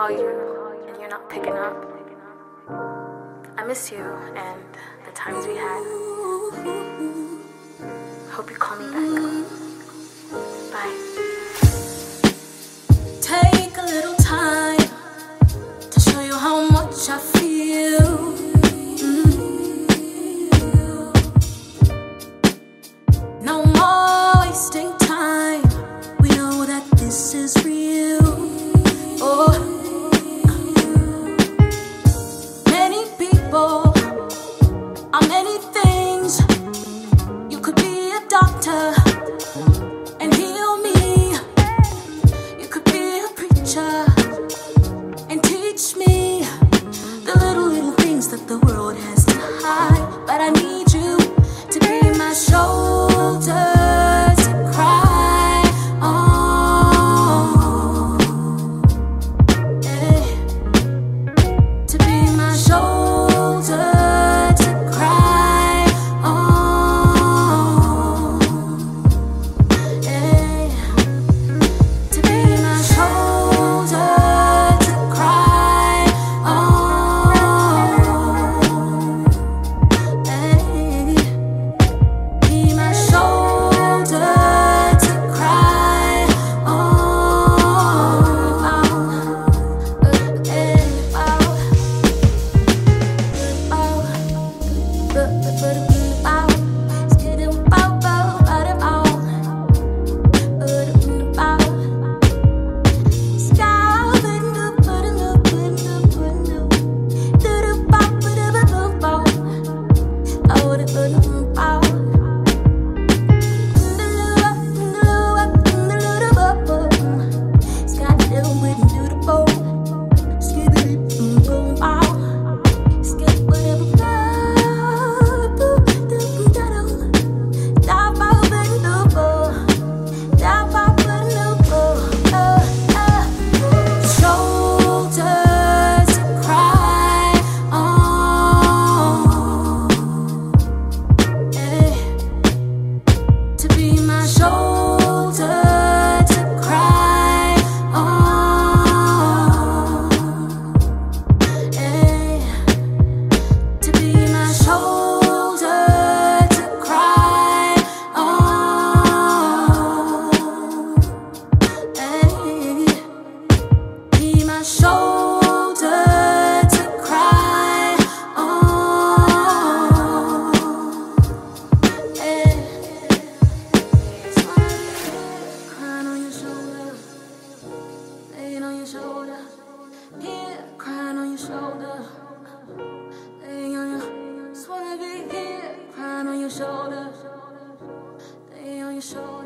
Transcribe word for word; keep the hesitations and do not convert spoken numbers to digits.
call you and you're not picking up. I miss you and the times we had. Hope you call me back. Bye. Take a little time to show you how much I feel. No more wasting time. We know that this is real. Oh, many people are many things. You could be a doctor and heal me. You could be a preacher and teach me the little, little things that the world has to hide. But I need you to be my shoulder. Shoulder, lay on your shoulder.